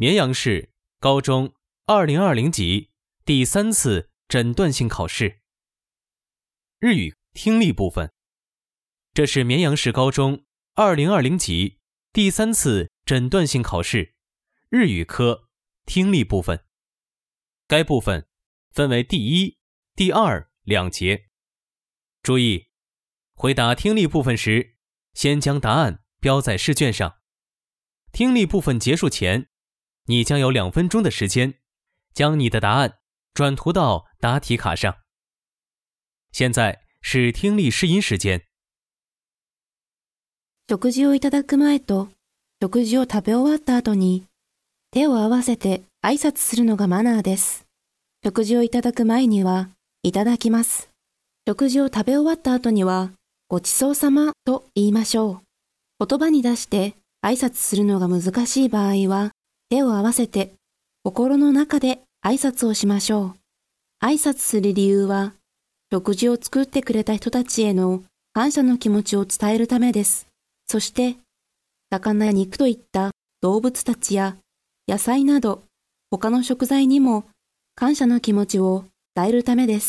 绵阳市高中2020级第3次诊断性考试。日语听力部分。这是绵阳市高中2020级第3次诊断性考试，日语科听力部分。该部分分为第1、第2两节。注意，回答听力部分时，先将答案标在试卷上。听力部分结束前，你将有2分钟的时间，将你的答案转涂到答题卡上。现在是听力试音时间。 食事をいただく前と食事を食べ終わった後に手を合わせて挨拶するのがマナーです。食事をいただく前にはいただきます。食事を食べ終わった後にはごちそうさまと言いましょう。言葉に出して挨拶するのが難しい場合は手を合わせて心の中で挨拶をしましょう。挨拶する理由は食事を作ってくれた人たちへの感謝の気持ちを伝えるためです。そして、魚や肉といった動物たちや野菜など他の食材にも感謝の気持ちを伝えるためです。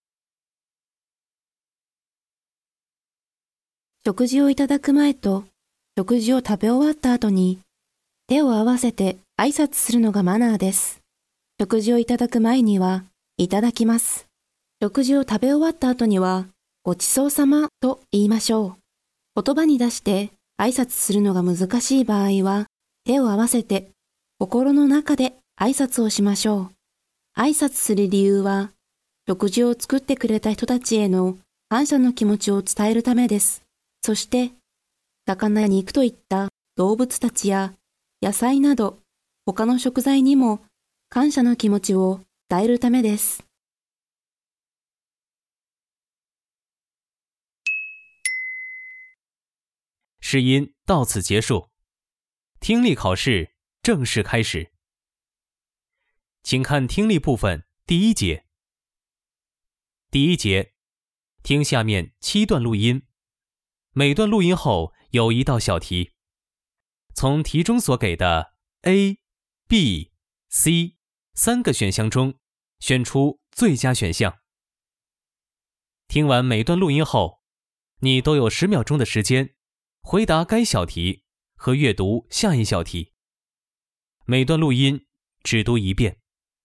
食事をいただく前と食事を食べ終わった後に手を合わせて挨拶するのがマナーです。食事をいただく前にはいただきます。食事を食べ終わった後にはごちそうさまと言いましょう。言葉に出して挨拶するのが難しい場合は手を合わせて心の中で挨拶をしましょう。挨拶する理由は食事を作ってくれた人たちへの感謝の気持ちを伝えるためです。そして、魚や肉といった動物たちや野菜など他の食材にも感謝の気持ちを伝えるためです。 试音到此结束，听力考试正式开始。请看听力部分第1节。第1节，听下面7段录音，每段录音后有1道小题，从题中所给的 A、B、C 3个选项中选出最佳选项。听完每段录音后，你都有10秒钟的时间回答该小题和阅读下一小题。每段录音只读1遍。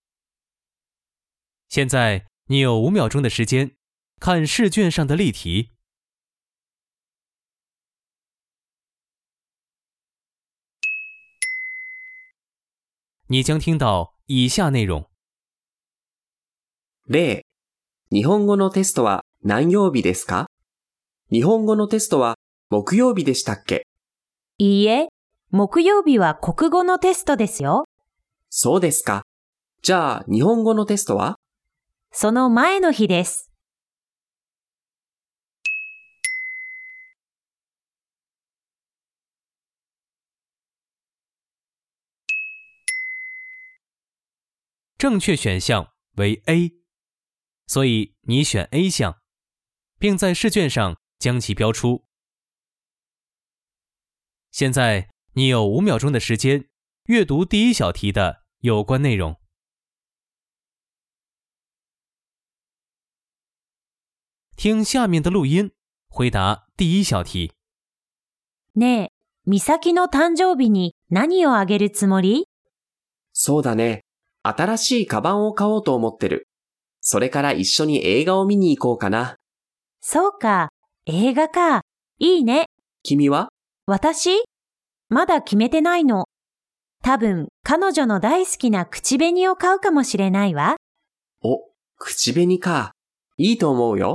现在你有5秒钟的时间看试卷上的例题。你将听到以下内容。 例、日本語のテストは何曜日ですか？日本語のテストは木曜日でしたっけ？ いいえ、木曜日は国語のテストですよ。 そうですか。じゃあ、日本語のテストは？ その前の日です。 正确选项为 A， 所以你选 A 项，并在试卷上将其标出。现在你有5秒钟的时间阅读第1小题的有关内容。听下面的录音，回答第1小題。 ねえ、美咲の誕生日に何をあげるつもり？ そうだね。新しいカバンを買おうと思ってる。それから一緒に映画を見に行こうかな。 そうか、映画か。いいね。 君は？ 私？まだ決めてないの。多分、彼女の大好きな口紅を買うかもしれないわ。 お、口紅か。いいと思うよ。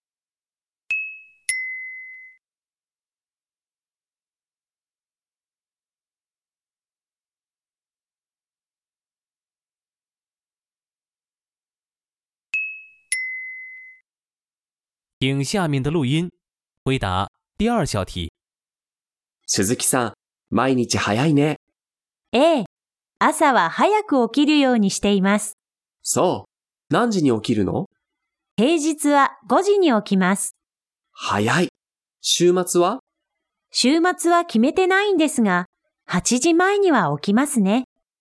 听下面的录音，回答第2小题。 鈴木さん、毎日早いね。 ええ、朝は早く起きるようにしています。 そう。何時に起きるの？ 平日は5時に起きます。 早い。週末は？ 週末は決めてないんですが、8時前には起きますね。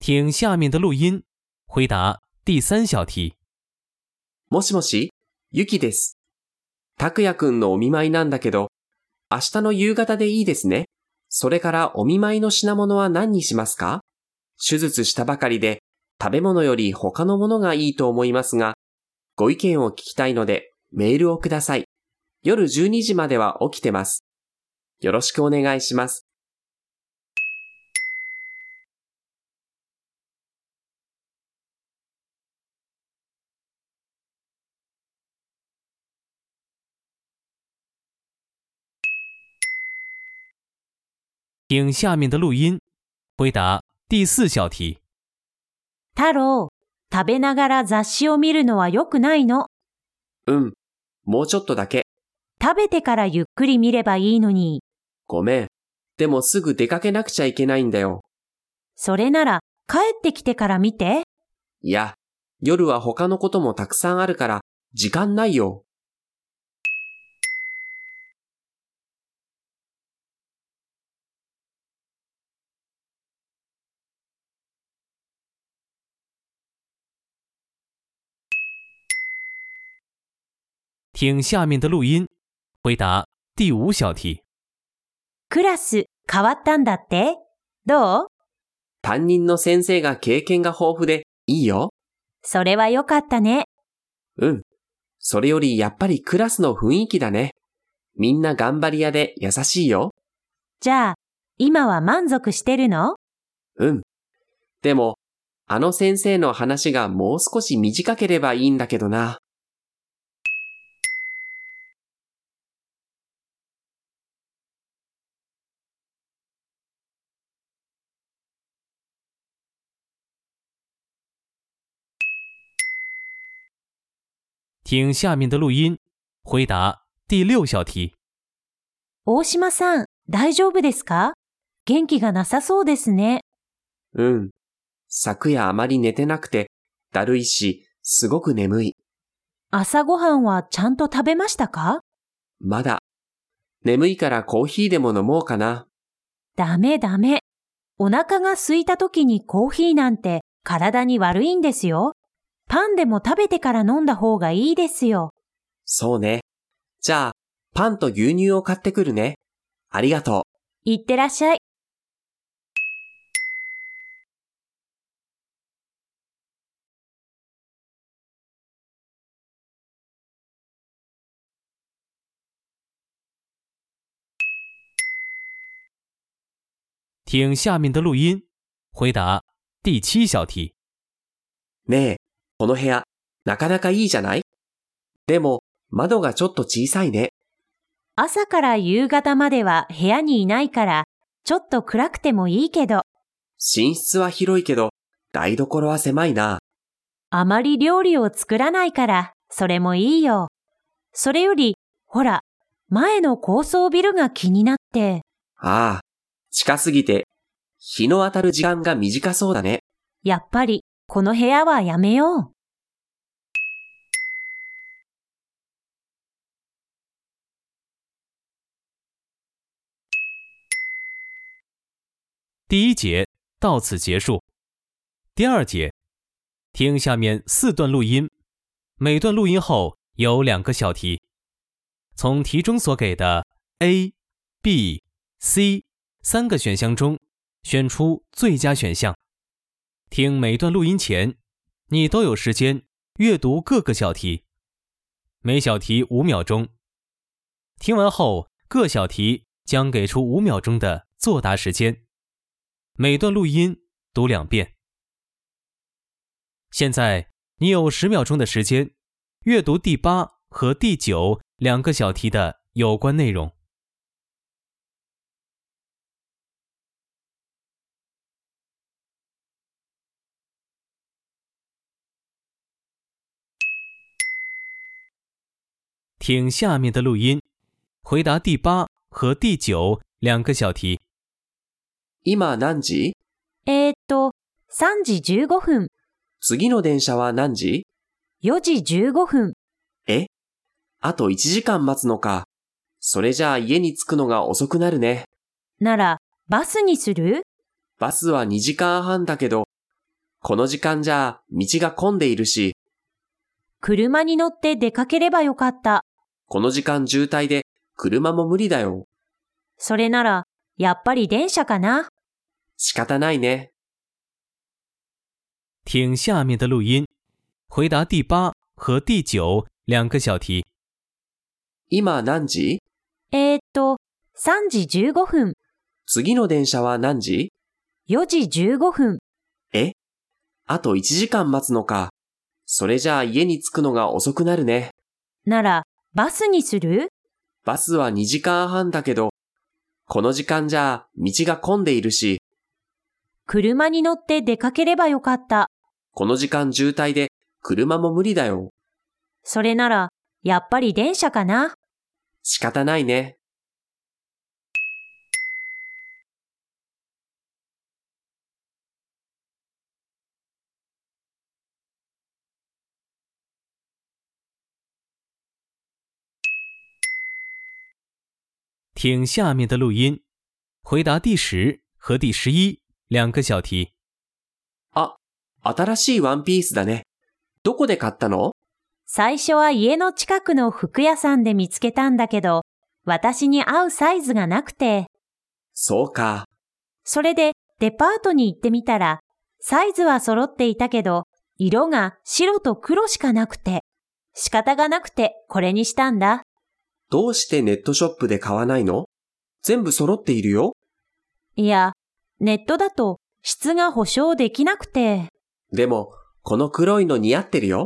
听下面的录音，回答第3小题。 もしもし、ゆきです。拓也くんのお見舞いなんだけど、明日の夕方でいいですね。それからお見舞いの品物は何にしますか？手術したばかりで、食べ物より他のものがいいと思いますが、ご意見を聞きたいのでメールをください。夜12時までは起きてます。よろしくお願いします。 听下面的录音，回答第4小题。 太郎、食べながら雑誌を見るのは良くないの。 もうちょっとだけ。 食べてからゆっくり見ればいいのに。 ごめん。でもすぐ出かけなくちゃいけないんだよ。 それなら帰ってきてから見て。 いや、夜は他のこともたくさんあるから時間ないよ。 听下面的录音，回答第5小题。 クラス変わったんだって？どう？ 担任の先生が経験が豊富でいいよ。 それは良かったね。 それよりやっぱりクラスの雰囲気だね。みんな頑張り屋で優しいよ。 じゃあ、今は満足してるの？ でも、あの先生の話がもう少し短ければいいんだけどな。 听下面的录音，回答第6小題。 大島さん、大丈夫ですか？元気がなさそうですね。 昨夜あまり寝てなくて、だるいし、すごく眠い。 朝ごはんはちゃんと食べましたか？ まだ。眠いからコーヒーでも飲もうかな。 ダメ。お腹が空いた時にコーヒーなんて体に悪いんですよ。パンでも食べてから飲んだ方がいいですよ。 そうね。じゃあ、パンと牛乳を買ってくるね。ありがとう。 いってらっしゃい。 听下面的录音，回答第7小題。 ねえ、この部屋、なかなかいいじゃない？でも、窓がちょっと小さいね。 朝から夕方までは部屋にいないから、ちょっと暗くてもいいけど。 寝室は広いけど、台所は狭いな。 あまり料理を作らないから、それもいいよ。それより、ほら、前の高層ビルが気になって。 ああ、近すぎて、日の当たる時間が短そうだね。 やっぱり、この部屋はやめよう。 第1节到此结束。第2节，听下面4段录音，每段录音后有2个小题，从题中所给的 A、B、C 3个选项中选出最佳选项。听每段录音前，你都有时间阅读各个小题，每小题5秒钟。听完后，各小题将给出5秒钟的作答时间。每段录音读2遍。现在你有10秒钟的时间阅读第8和第92个小题的有关内容。听下面的录音，回答第8和第9 2个小题。 今何時 3時15分。 次の電車は何時 4時15分。 あと1時間待つのか。それじゃあ家に着くのが遅くなるね。 なら、バスにする？ バスは2時間半だけど、 この時間じゃ道が混んでいるし、 車に乗って出かければよかった。 この時間渋滞で車も無理だよ。 それなら、やっぱり電車かな。 仕方ないね。 听下面的录音，回答第8和第9两个小題。 今何時 3時15分、 次の電車は何時 4時15分。 あと1時間待つのか。それじゃあ家に着くのが遅くなるね。 なら、バスにする？ バスは2時間半だけど、この時間じゃ道が混んでいるし、 車に乗って出かければよかった。 この時間渋滞で車も無理だよ。 それなら、やっぱり電車かな。 仕方ないね。 听下面的录音，回答第10和第11两个小題。 あ、新しいワンピースだね。どこで買ったの？ 最初は家の近くの服屋さんで見つけたんだけど、私に合うサイズがなくて。 そうか。 それでデパートに行ってみたら、サイズは揃っていたけど、色が白と黒しかなくて。仕方がなくてこれにしたんだ。 どうしてネットショップで買わないの？全部揃っているよ。 いや、ネットだと質が保証できなくて。 でも、この黒いの似合ってるよ。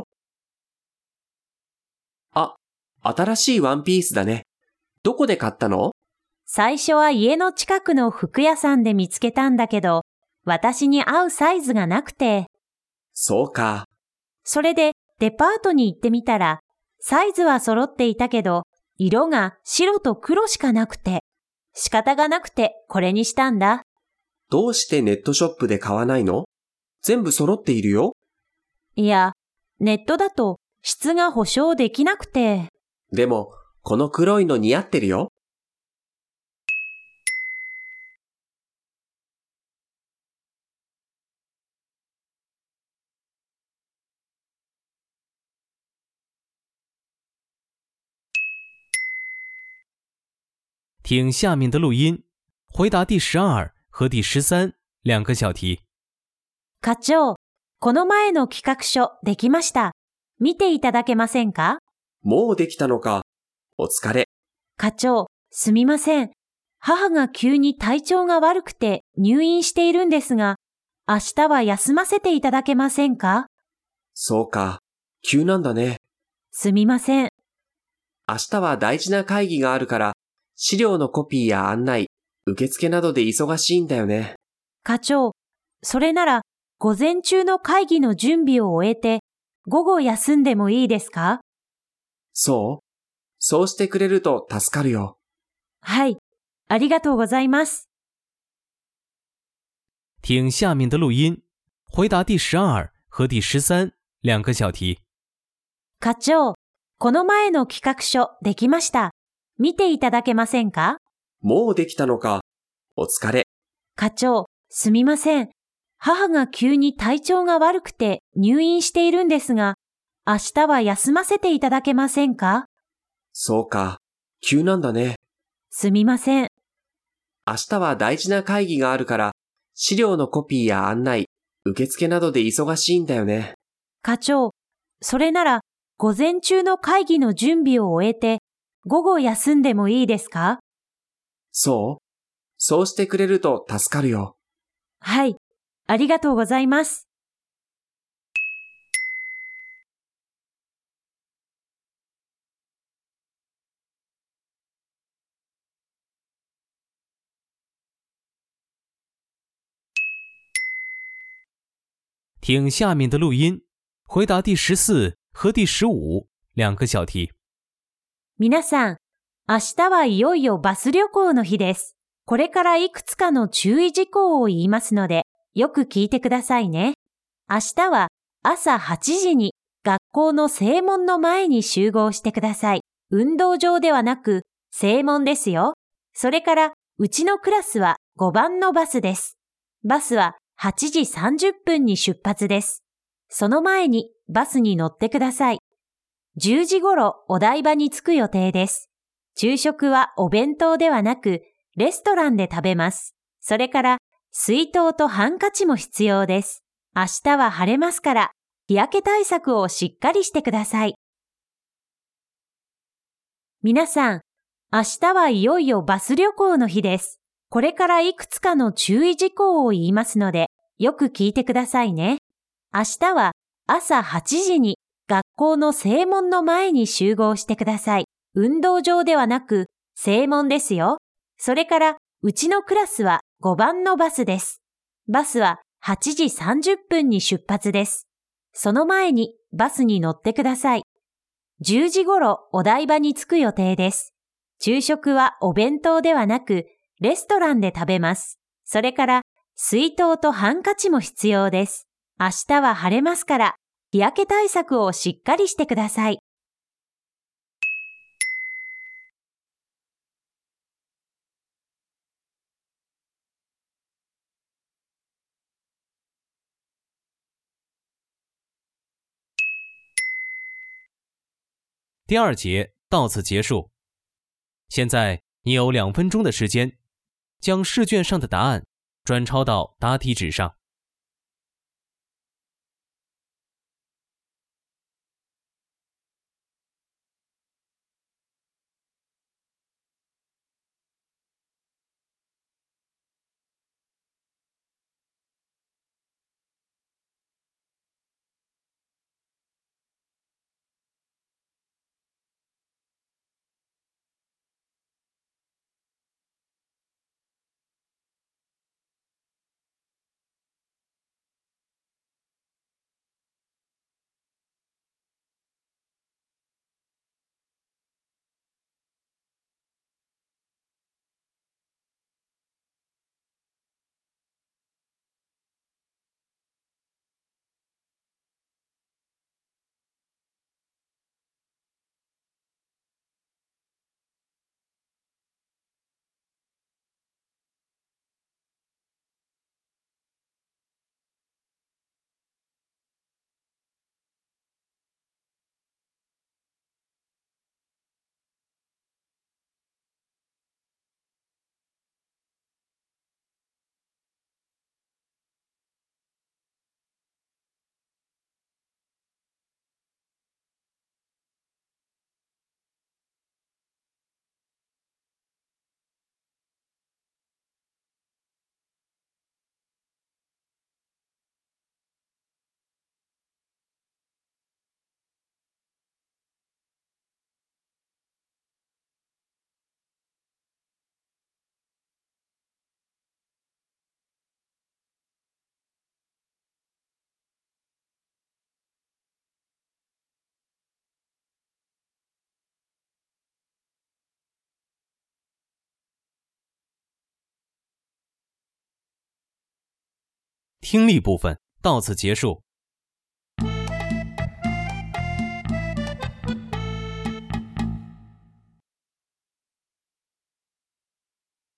あ、新しいワンピースだね。どこで買ったの？ 最初は家の近くの服屋さんで見つけたんだけど、私に合うサイズがなくて。 そうか。 それでデパートに行ってみたら、サイズは揃っていたけど、色が白と黒しかなくて。仕方がなくてこれにしたんだ。 どうしてネットショップで買わないの？全部揃っているよ。 いや、ネットだと質が保証できなくて。 でも、この黒いの似合ってるよ。 听下面的录音，回答第12和第13两个小題。 課長、この前の企画書できました。見ていただけませんか？ もうできたのか。お疲れ。 課長、すみません。母が急に体調が悪くて入院しているんですが、明日は休ませていただけませんか？ そうか。急なんだね。 すみません。 明日は大事な会議があるから、資料のコピーや案内、受付などで忙しいんだよね。 課長、それなら午前中の会議の準備を終えて、午後休んでもいいですか？ そうしてくれると助かるよ。 はい、ありがとうございます。 听下面的录音，回答第12和第13两个小題。 課長、この前の企画書できました。見ていただけませんか？ もうできたのか。お疲れ。 課長、すみません。母が急に体調が悪くて入院しているんですが、明日は休ませていただけませんか？ そうか。急なんだね。 すみません。 明日は大事な会議があるから、資料のコピーや案内、受付などで忙しいんだよね。 課長、それなら午前中の会議の準備を終えて、午後休んでもいいですか？ そうしてくれると助かるよ。 はい、ありがとうございます。 听下面的录音，回答第14和第15两个小題。 皆さん、明日はいよいよバス旅行の日です。これからいくつかの注意事項を言いますので、よく聞いてくださいね。明日は朝8時に学校の正門の前に集合してください。運動場ではなく正門ですよ。それからうちのクラスは5番のバスです。バスは 8時30分に出発です。その前にバスに乗ってください。10時頃お台場に着く予定です。昼食はお弁当ではなく、レストランで食べます。それから、水筒とハンカチも必要です。明日は晴れますから、日焼け対策をしっかりしてください。皆さん、明日はいよいよバス旅行の日です。これからいくつかの注意事項を言いますので、よく聞いてくださいね。明日は朝8時に学校の正門の前に集合してください。運動場ではなく正門ですよ。それからうちのクラスは5番のバスです。バスは8時30分に出発です。その前にバスに乗ってください。10時頃お台場に着く予定です。昼食はお弁当ではなくレストランで食べます。それから水筒とハンカチも必要です。明日は晴れますから、日焼け対策をしっかりしてください。 第二节到此结束。现在你有2分钟的时间，将试卷上的答案转抄到答题纸上。听力部分到此结束。